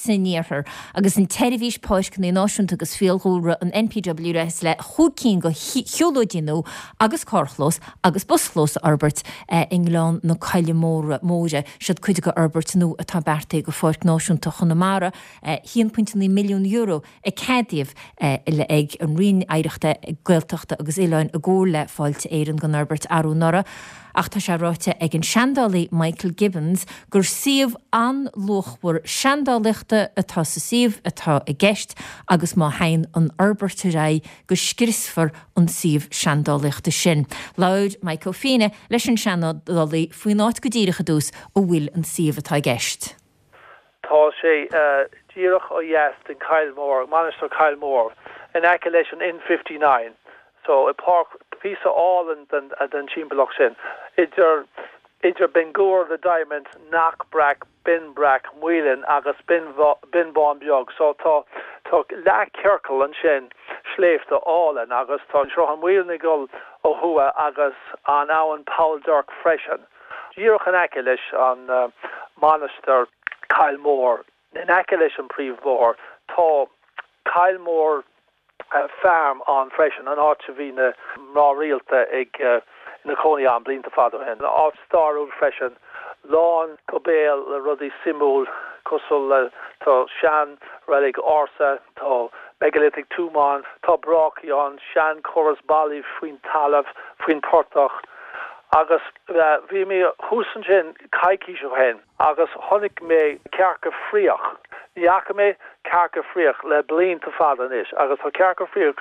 saníarthar agus an televís páiscin náisiúnta agus fialhúra an NPWS le chucín go chiolódínú agus cárchlós agus buslós Albert Ingleán nó Caile Móre siad chuide go Albert nó atá berta go fáirt náisiúnta Chonamara 1.9 milliún euro a céadíomh le ag an rion éireachta gailteachta agus Ileáin a ggóir le fáilte éireann gan Albert Arú Nora. Ach tá sé ráite ag an seandálaí Michael Gibbons gur siomh an lochhar seandálaachta atá sa siomh atá i gceist agus má hain an Albert rá go scriosfar an siomh seandálaachta sin. Laud Michael Fine leis an seandálaí faoin áit go dtírecha dús ó bhfuil an siomh atá i gceist. Tá sé díreach ó dheast in Kylemore, Manister Kylemore, in Accolation in 59. So a park piece of all and then Chimbaloch sin. Idir Bengur the diamond, Knock Brack, Bin Brack, Whelan, agus Bin Bon Biog. So tá La Kirkle and Shin, Schleif to all and agus tá Shohan Wheelnigul o Hua agus an Owen Paul Dirk Freshen. Girach an Akelish on Monaster Kylemore, in Akelish and Prevor, tá Kylemore farm on Freshen an Archivina Ra Realta ag na Coney an Blinta Fado hen off Star Old Freshen Lawn Cobale Ruddy Simul Cussel to Shan Relic Orsa to Megalithic Tuman to Brochion Shan Chorus Bali Fuin Talav Fuin Portach agus vi me Husenjen Kaiki hen agus Honig me Kerke Friach Niaka me Kerke Friach le Blin to Fadan is agus ha Kerke Friach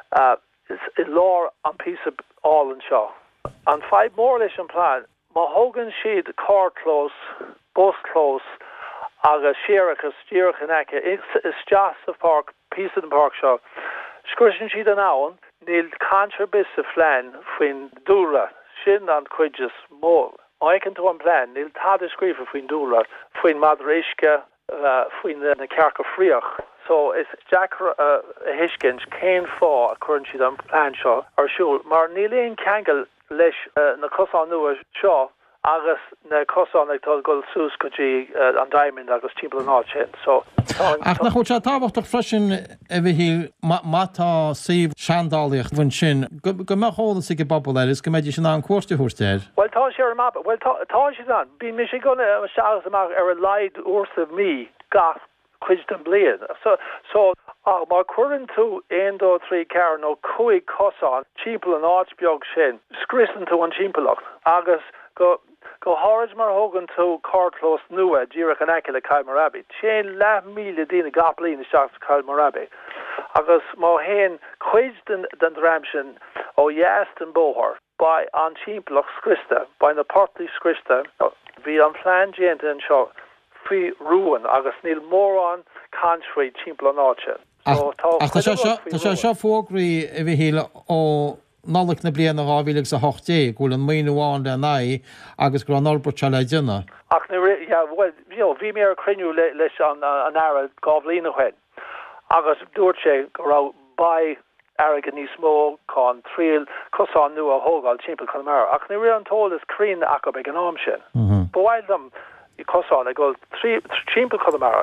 is law on piece of all and shaw. And 5 more leis plan Mahogan sheet car close, bus close, agus Shirachas, Stirachanaka, is just a park, piece of the park shaw. Scrishin sheet an hour, Nil Contrabis of Flan, Fin Dura, Shin and Quidges, more. I can do one plan, Nil Tadis Grief of Fin Dura, Fin Madraishka, Fin the Kerka Friach. So it's Jack Hishkins, Kane for a current sheet on plan shaw, or Shul, Mar Nilin Kangle. Leis na cosan nua seo agus na cosan ag tá go sús go dtí an diamond agus timp an áit sin. So ach na chuid táhachtach freisin a bhí mátá saomh seandálaíocht bhain sin go meála go bobbal is go méidir sin an cuairte thuirteir. Well tá sé ar map well tá sé an bí mi sé gona sealas amach ar a leid uirsa mí gas chuid den blian. So mar cuireann tú 1, 2, 3 car nó chuig cosán timpeall an áit beag sin scrisan tú an timpachtacht agus go háid mar thugann tú cártlós nua díreach an aice le Cailmarabi. Sé le míle dína gaplaín isteach Cailmarabi. Agus má héin chuid den dram sin ó dheast an bóthir ba an timpachtacht scrista ba na portaí scrista bhí an plán déanta an seo fao ruúin agus níl mór an country timpeall an áit sin. Tá sé seo fógraí a bhí híle ó nálach na bliana á 2008 ghfuil an míúháin le na agus gur an Albert se le duna. Ach bhí mé ar cruniú leis an airad gábhlína chuin. Agus dúirt sé go rá ba airgan níos mó chun tríal cosán nua a thógáil timpeall Connemara. Ach ní ri an tóil is crín acu ag an am sin. Bhhail dom I cosán ag gáil timpeall Connemara.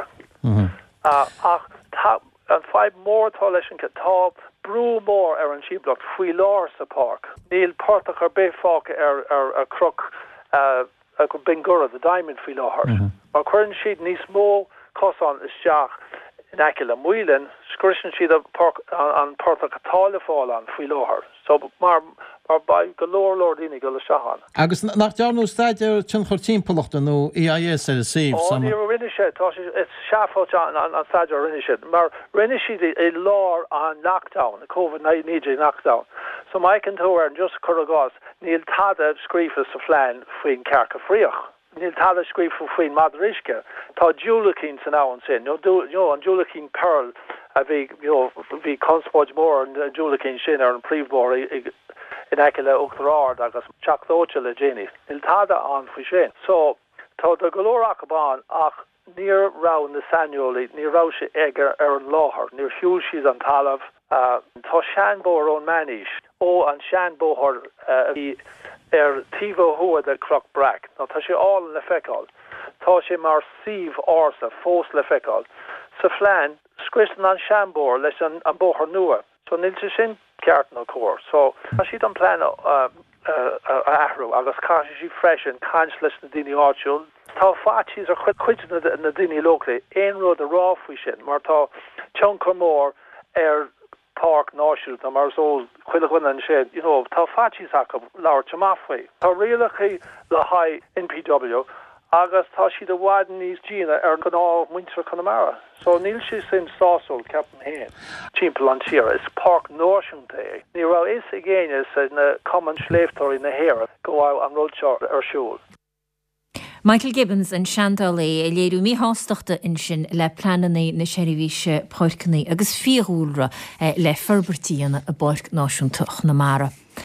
Ach an 5 more toletion can top brew more an sheeplock fui lor sa park. Neil Portach ar befok a crook a Bengura the diamond fui lor. Our current sheet ní smó cosan is seach in Akila Muilen scrishin sheet of park an Portach Tala fall on fui lor. So mar by galore Lordini go shahan. Agus nach dearnú staidir tin chur timpachta nó EIS ar save some. Oh, rinnesid it's shafo an staidir rinnesid. Mar rinnesid a law on lockdown, the COVID-19 lockdown. So my can tour and just curragos Neil Tada screefus of flan fuin Carca Friach. Neil Tada screef fuin Madraishka. Ta Julikin to now and sin. No and Julikin Pearl vi conspoj more and Julikin Shinner and Prevbor in Akila Uachtarard agus Chachdócha le Jenny. Il tada an fui sin. So tá the galore akaban ach near round the Sanioli near Rouse Eger an Láthar near Hughes's an Talav tá Shanbo on Manish an Shanbo her Tivo Hua the Croc Brack. Now tá sé all in the fecal. tá sé mar sih orsa fós le feáil. Sa phlean, scristen an Shambor leis an bóthar nua, so níl se sin ceartan ó cór. So siad an plan ahrú agus cá si freisin cans leis na daoine áitiúil. Tá fátíos ar chuid na daoine locally, éon rud a ráfuí sin, mar tá tionchar mór Park náisiúil na mar só chuilehain an sé, tá fátíos acu leabhar temáfuí. Tá rialachaí le haid NPW, agus tá siad a bhhaid níos dína ar gná muintear Connemara. So níl si sin sásul ceapan héin. Timpeall an tíra is Park náisiúnta é. Ní rá is i ggéine na common sléiftóirí na héire go bhfuil an ródseo ar siúil. Michael Gibbons an Shandalé léirú mí hásteachta in sin le plananaí na seirbhíse páircnaí agus fiúra le ferbertíana a Park náisiúnta Connemara.